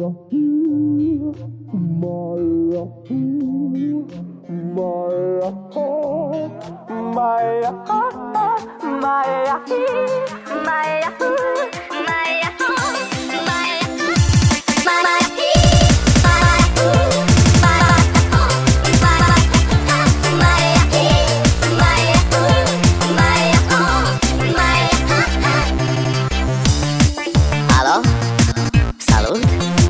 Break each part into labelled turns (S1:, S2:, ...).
S1: Alo? Salut!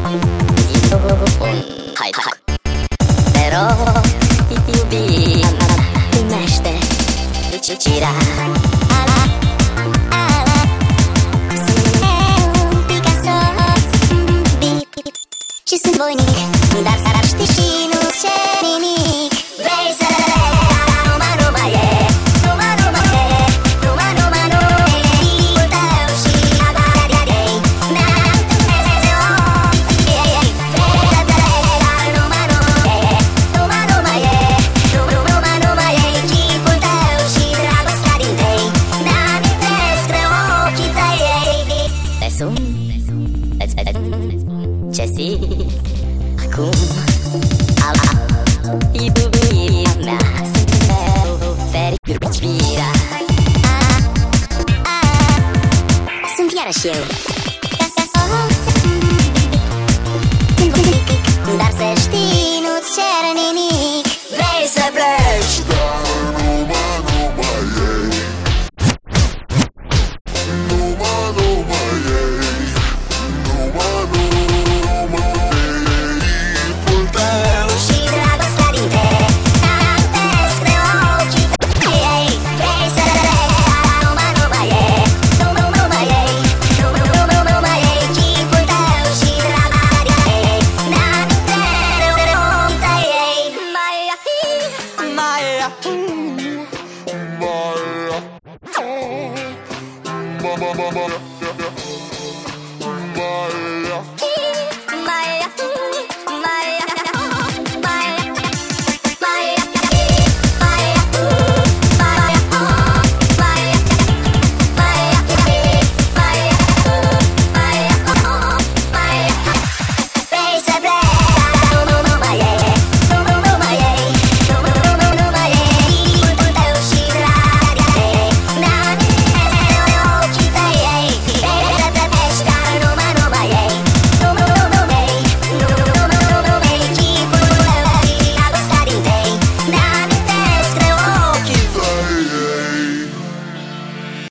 S1: Hai, hai! Te rog, iubirea mea, primește fericirea.
S2: Sunt un Picasso și sunt voinic, dar s-ar ști și nu ce nimic. Vrei să
S1: ce simt acum? Iubirea mea, sunt mereu fericirea.
S2: Sunt iarăși eu.